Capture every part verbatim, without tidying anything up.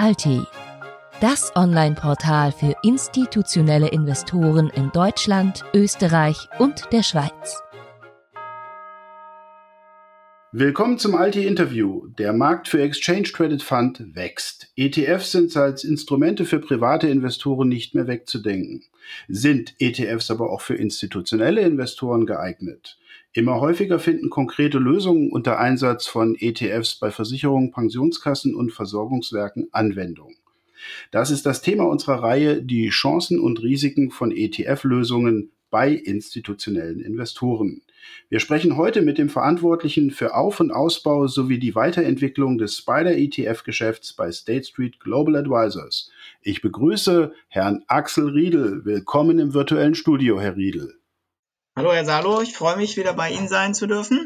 Alti, das Online-Portal für institutionelle Investoren in Deutschland, Österreich und der Schweiz. Willkommen zum Alti-Interview. Der Markt für Exchange Traded Fund wächst. E T Fs sind als Instrumente für private Investoren nicht mehr wegzudenken. Sind E T Fs aber auch für institutionelle Investoren geeignet? Immer häufiger finden konkrete Lösungen unter Einsatz von E T Fs bei Versicherungen, Pensionskassen und Versorgungswerken Anwendung. Das ist das Thema unserer Reihe Die Chancen und Risiken von E T F-Lösungen bei institutionellen Investoren. Wir sprechen heute mit dem Verantwortlichen für Auf- und Ausbau sowie die Weiterentwicklung des Spider-E T F-Geschäfts bei State Street Global Advisors. Ich begrüße Herrn Axel Riedel. Willkommen im virtuellen Studio, Herr Riedel. Hallo Herr Salo, ich freue mich, wieder bei Ihnen sein zu dürfen.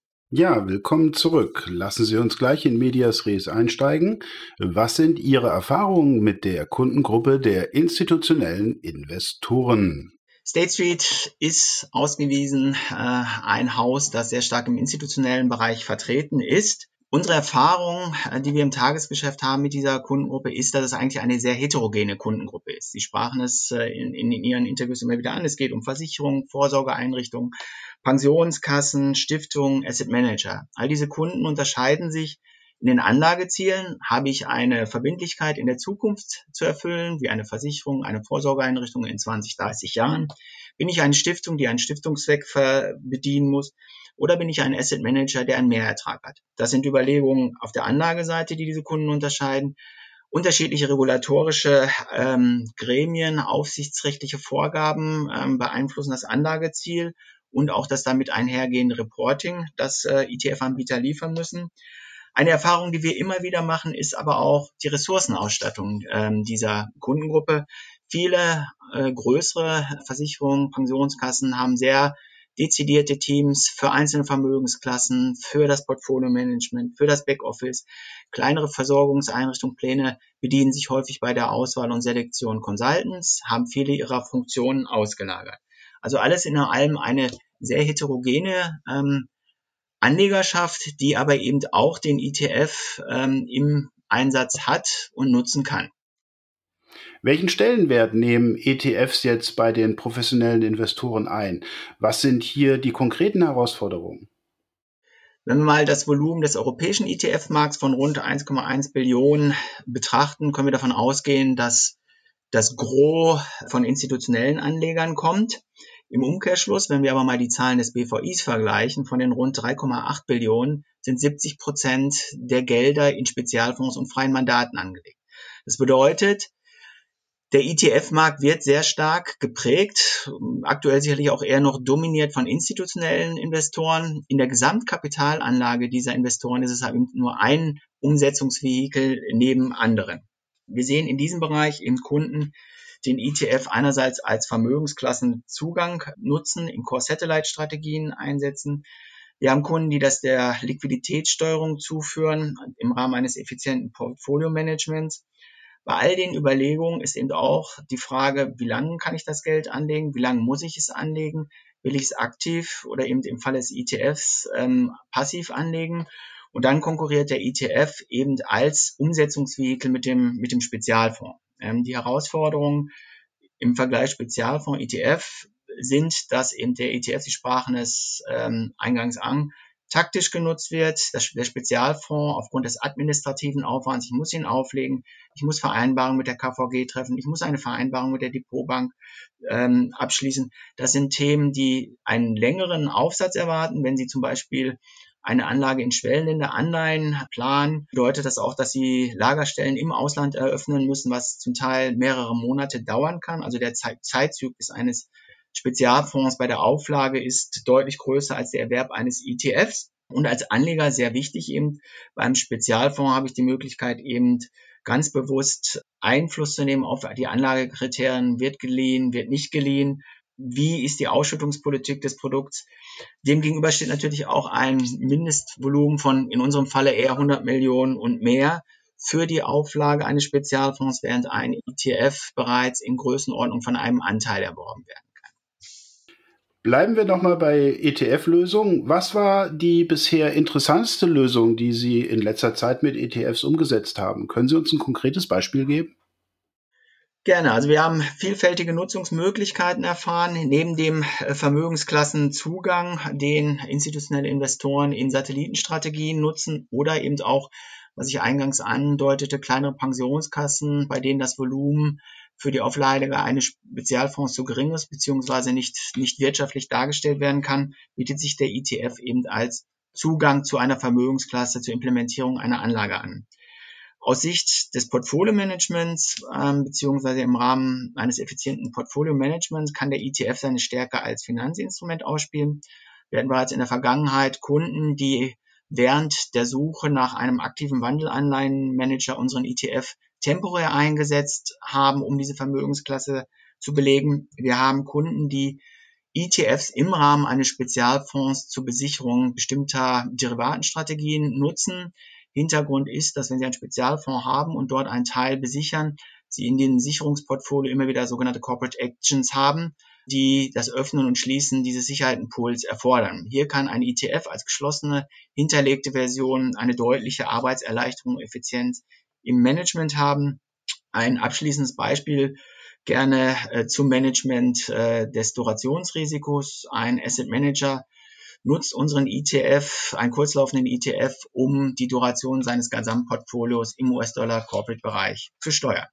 Ja, willkommen zurück. Lassen Sie uns gleich in Medias Res einsteigen. Was sind Ihre Erfahrungen mit der Kundengruppe der institutionellen Investoren? State Street ist ausgewiesen äh, ein Haus, das sehr stark im institutionellen Bereich vertreten ist. Unsere Erfahrung, äh, die wir im Tagesgeschäft haben mit dieser Kundengruppe, ist, dass es eigentlich eine sehr heterogene Kundengruppe ist. Sie sprachen es äh, in, in Ihren Interviews immer wieder an. Es geht um Versicherungen, Vorsorgeeinrichtungen, Pensionskassen, Stiftungen, Asset Manager. All diese Kunden unterscheiden sich in den Anlagezielen. Habe ich eine Verbindlichkeit in der Zukunft zu erfüllen, wie eine Versicherung, eine Vorsorgeeinrichtung in zwanzig, dreißig Jahren? Bin ich eine Stiftung, die einen Stiftungszweck bedienen muss? Oder bin ich ein Asset Manager, der einen Mehrertrag hat? Das sind Überlegungen auf der Anlageseite, die diese Kunden unterscheiden. Unterschiedliche regulatorische ähm, Gremien, aufsichtsrechtliche Vorgaben ähm, beeinflussen das Anlageziel und auch das damit einhergehende Reporting, das äh, E T F-Anbieter liefern müssen. Eine Erfahrung, die wir immer wieder machen, ist aber auch die Ressourcenausstattung ähm, dieser Kundengruppe. Viele äh, größere Versicherungen, Pensionskassen haben sehr dezidierte Teams für einzelne Vermögensklassen, für das Portfolio-Management, für das Backoffice. Kleinere Versorgungseinrichtungen, Pläne bedienen sich häufig bei der Auswahl und Selektion Consultants, haben viele ihrer Funktionen ausgelagert. Also alles in allem eine sehr heterogene ähm, Anlegerschaft, die aber eben auch den E T F ähm, im Einsatz hat und nutzen kann. Welchen Stellenwert nehmen E T Fs jetzt bei den professionellen Investoren ein? Was sind hier die konkreten Herausforderungen? Wenn wir mal das Volumen des europäischen E T F-Markts von rund eins Komma eins Billionen betrachten, können wir davon ausgehen, dass das Gros von institutionellen Anlegern kommt. Im Umkehrschluss, wenn wir aber mal die Zahlen des B V Is vergleichen, von den rund drei Komma acht Billionen sind siebzig Prozent der Gelder in Spezialfonds und freien Mandaten angelegt. Das bedeutet, der E T F-Markt wird sehr stark geprägt, aktuell sicherlich auch eher noch dominiert von institutionellen Investoren. In der Gesamtkapitalanlage dieser Investoren ist es eben nur ein Umsetzungsvehikel neben anderen. Wir sehen in diesem Bereich eben Kunden, den E T F einerseits als Vermögensklassenzugang nutzen, in Core-Satellite-Strategien einsetzen. Wir haben Kunden, die das der Liquiditätssteuerung zuführen im Rahmen eines effizienten Portfolio-Managements. Bei all den Überlegungen ist eben auch die Frage, wie lange kann ich das Geld anlegen, wie lange muss ich es anlegen, will ich es aktiv oder eben im Fall des E T Fs ähm, passiv anlegen. Und dann konkurriert der E T F eben als Umsetzungsvehikel mit dem, mit dem Spezialfonds. Ähm, die Herausforderungen im Vergleich Spezialfonds E T F sind, dass eben der E T F, Sie sprachen es ähm, eingangs an, taktisch genutzt wird. Das, der Spezialfonds aufgrund des administrativen Aufwands, ich muss ihn auflegen, ich muss Vereinbarungen mit der K V G treffen, ich muss eine Vereinbarung mit der Depotbank ähm, abschließen. Das sind Themen, die einen längeren Aufsatz erwarten. Wenn Sie zum Beispiel eine Anlage in Schwellenländer Anleihen planen, bedeutet das auch, dass Sie Lagerstellen im Ausland eröffnen müssen, was zum Teil mehrere Monate dauern kann. Also der Zeit- Zeitzyklus eines Spezialfonds bei der Auflage ist deutlich größer als der Erwerb eines E T Fs. Und als Anleger sehr wichtig eben, beim Spezialfonds habe ich die Möglichkeit eben ganz bewusst Einfluss zu nehmen auf die Anlagekriterien, wird geliehen, wird nicht geliehen, wie ist die Ausschüttungspolitik des Produkts. Demgegenüber steht natürlich auch ein Mindestvolumen von, in unserem Falle eher hundert Millionen und mehr für die Auflage eines Spezialfonds, während ein E T F bereits in Größenordnung von einem Anteil erworben werden kann. Bleiben wir nochmal bei E T F-Lösungen. Was war die bisher interessanteste Lösung, die Sie in letzter Zeit mit E T Fs umgesetzt haben? Können Sie uns ein konkretes Beispiel geben? Gerne. Also wir haben vielfältige Nutzungsmöglichkeiten erfahren, neben dem Vermögensklassenzugang, den institutionelle Investoren in Satellitenstrategien nutzen oder eben auch, was ich eingangs andeutete, kleinere Pensionskassen, bei denen das Volumen für die Auflage eines Spezialfonds zu gering ist, beziehungsweise nicht, nicht wirtschaftlich dargestellt werden kann, bietet sich der E T F eben als Zugang zu einer Vermögensklasse zur Implementierung einer Anlage an. Aus Sicht des Portfolio-Managements ähm, beziehungsweise im Rahmen eines effizienten Portfolio-Managements kann der E T F seine Stärke als Finanzinstrument ausspielen. Wir hatten bereits in der Vergangenheit Kunden, die während der Suche nach einem aktiven Wandelanleihenmanager unseren E T F temporär eingesetzt haben, um diese Vermögensklasse zu belegen. Wir haben Kunden, die E T Fs im Rahmen eines Spezialfonds zur Besicherung bestimmter Derivatenstrategien nutzen. Hintergrund ist, dass wenn Sie einen Spezialfonds haben und dort einen Teil besichern, Sie in dem Sicherungsportfolio immer wieder sogenannte Corporate Actions haben, die das Öffnen und Schließen dieses Sicherheitenpools erfordern. Hier kann ein E T F als geschlossene, hinterlegte Version eine deutliche Arbeitserleichterung und Effizienz im Management haben. Ein abschließendes Beispiel gerne äh, zum Management äh, des Durationsrisikos. Ein Asset Manager nutzt unseren E T F, einen kurzlaufenden E T F, um die Duration seines Gesamtportfolios im U S-Dollar-Corporate-Bereich zu steuern.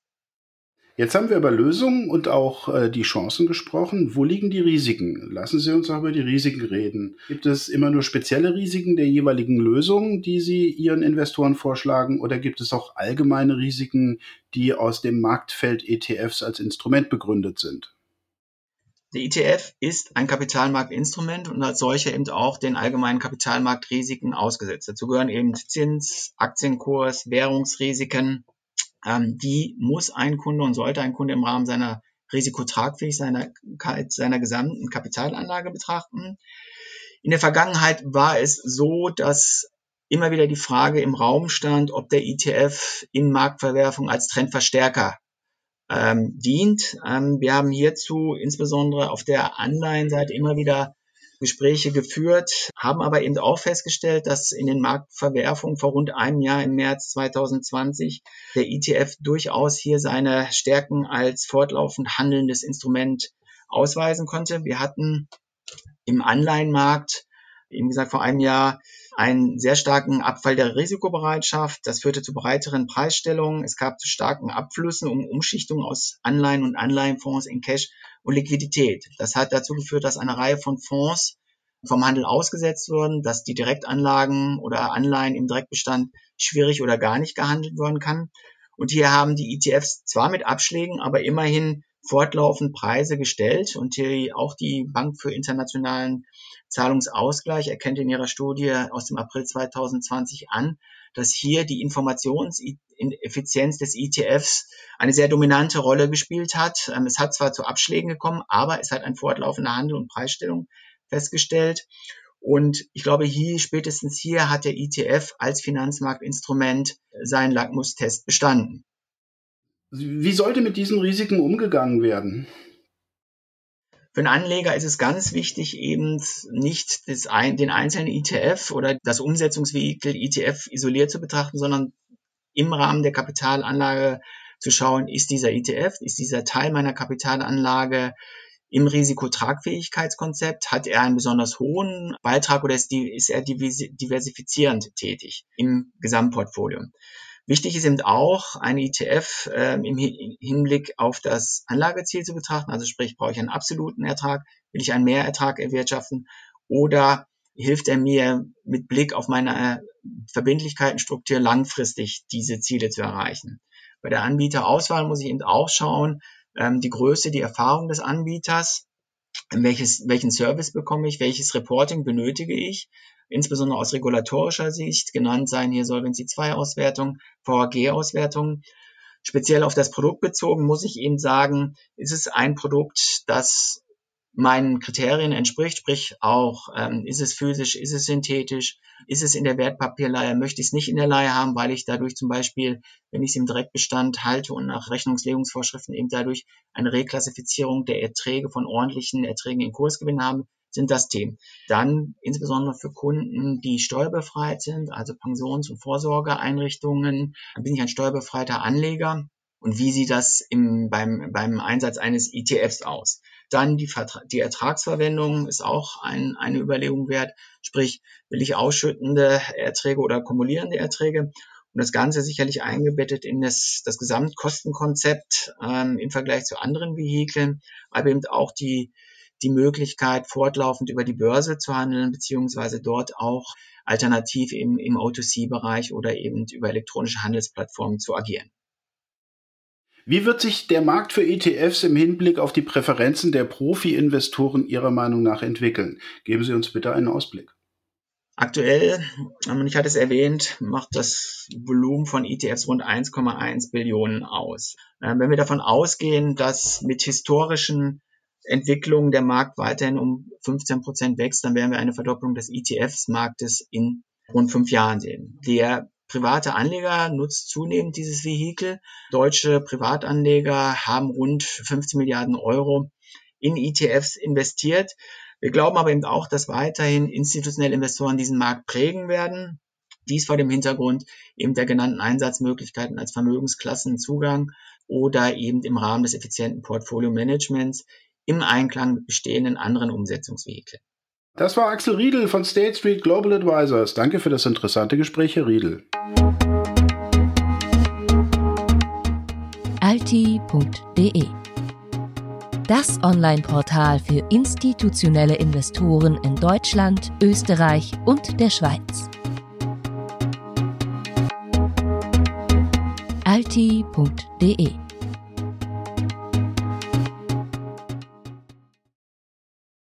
Jetzt haben wir über Lösungen und auch äh, die Chancen gesprochen. Wo liegen die Risiken? Lassen Sie uns auch über die Risiken reden. Gibt es immer nur spezielle Risiken der jeweiligen Lösungen, die Sie Ihren Investoren vorschlagen, oder gibt es auch allgemeine Risiken, die aus dem Marktfeld E T Fs als Instrument begründet sind? Der E T F ist ein Kapitalmarktinstrument und als solcher eben auch den allgemeinen Kapitalmarktrisiken ausgesetzt. Dazu gehören eben Zins, Aktienkurs, Währungsrisiken. Ähm, die muss ein Kunde und sollte ein Kunde im Rahmen seiner Risikotragfähigkeit seiner, seiner gesamten Kapitalanlage betrachten. In der Vergangenheit war es so, dass immer wieder die Frage im Raum stand, ob der E T F in Marktverwerfung als Trendverstärker ähm, dient. Ähm, wir haben hierzu insbesondere auf der Anleihenseite immer wieder Gespräche geführt, haben aber eben auch festgestellt, dass in den Marktverwerfungen vor rund einem Jahr im März zwanzig zwanzig der E T F durchaus hier seine Stärken als fortlaufend handelndes Instrument ausweisen konnte. Wir hatten im Anleihenmarkt, wie gesagt, vor einem Jahr einen sehr starken Abfall der Risikobereitschaft. Das führte zu breiteren Preisstellungen. Es gab zu starken Abflüssen um Umschichtungen aus Anleihen und Anleihenfonds in Cash und Liquidität. Das hat dazu geführt, dass eine Reihe von Fonds vom Handel ausgesetzt wurden, dass die Direktanlagen oder Anleihen im Direktbestand schwierig oder gar nicht gehandelt werden kann. Und hier haben die E T Fs zwar mit Abschlägen, aber immerhin fortlaufend Preise gestellt und die, auch die Bank für internationalen Zahlungsausgleich erkennt in ihrer Studie aus dem April zwanzig zwanzig an, dass hier die Informationseffizienz des E T Fs eine sehr dominante Rolle gespielt hat. Es hat zwar zu Abschlägen gekommen, aber es hat ein fortlaufender Handel und Preisstellung festgestellt. Und ich glaube, hier, spätestens hier hat der E T F als Finanzmarktinstrument seinen Lackmustest bestanden. Wie sollte mit diesen Risiken umgegangen werden? Für einen Anleger ist es ganz wichtig, eben nicht das ein, den einzelnen E T F oder das Umsetzungsvehikel E T F isoliert zu betrachten, sondern im Rahmen der Kapitalanlage zu schauen, ist dieser E T F, ist dieser Teil meiner Kapitalanlage im Risikotragfähigkeitskonzept, hat er einen besonders hohen Beitrag oder ist, die, ist er diversifizierend tätig im Gesamtportfolio. Wichtig ist eben auch, ein E T F äh, im Hinblick auf das Anlageziel zu betrachten. Also sprich, brauche ich einen absoluten Ertrag, will ich einen Mehrertrag erwirtschaften oder hilft er mir mit Blick auf meine Verbindlichkeitenstruktur langfristig diese Ziele zu erreichen. Bei der Anbieterauswahl muss ich eben auch schauen, ähm, die Größe, die Erfahrung des Anbieters, welches, welchen Service bekomme ich, welches Reporting benötige ich, insbesondere aus regulatorischer Sicht, genannt seien hier Solvency zwei Auswertung, V H G-Auswertung. Speziell auf das Produkt bezogen muss ich eben sagen, ist es ein Produkt, das meinen Kriterien entspricht, sprich auch, ähm, ist es physisch, ist es synthetisch, ist es in der Wertpapierleihe, möchte ich es nicht in der Leihe haben, weil ich dadurch zum Beispiel, wenn ich es im Direktbestand halte und nach Rechnungslegungsvorschriften eben dadurch eine Reklassifizierung der Erträge von ordentlichen Erträgen in Kursgewinn habe, sind das Themen. Dann insbesondere für Kunden, die steuerbefreit sind, also Pensions- und Vorsorgeeinrichtungen, dann bin ich ein steuerbefreiter Anleger. Und wie sieht das im, beim, beim Einsatz eines E T Fs aus? Dann die, Vertra- die Ertragsverwendung ist auch ein, eine Überlegung wert. Sprich, will ich ausschüttende Erträge oder kumulierende Erträge? Und das Ganze sicherlich eingebettet in das, das Gesamtkostenkonzept ähm, im Vergleich zu anderen Vehikeln, aber eben auch die, die Möglichkeit, fortlaufend über die Börse zu handeln, beziehungsweise dort auch alternativ im, im O zwei C-Bereich oder eben über elektronische Handelsplattformen zu agieren. Wie wird sich der Markt für E T Fs im Hinblick auf die Präferenzen der Profi-Investoren Ihrer Meinung nach entwickeln? Geben Sie uns bitte einen Ausblick. Aktuell, ich hatte es erwähnt, macht das Volumen von E T Fs rund eins Komma eins Billionen aus. Wenn wir davon ausgehen, dass mit historischen Entwicklungen der Markt weiterhin um fünfzehn Prozent wächst, dann werden wir eine Verdopplung des E T Fs-Marktes in rund fünf Jahren sehen. Der private Anleger nutzt zunehmend dieses Vehikel. Deutsche Privatanleger haben rund fünfzehn Milliarden Euro in E T Fs investiert. Wir glauben aber eben auch, dass weiterhin institutionelle Investoren diesen Markt prägen werden. Dies vor dem Hintergrund eben der genannten Einsatzmöglichkeiten als Vermögensklassenzugang oder eben im Rahmen des effizienten Portfolio-Managements im Einklang mit bestehenden anderen Umsetzungsvehikeln. Das war Axel Riedel von State Street Global Advisors. Danke für das interessante Gespräch, Herr Riedel. alti punkt de. Das Online-Portal für institutionelle Investoren in Deutschland, Österreich und der Schweiz. alti punkt de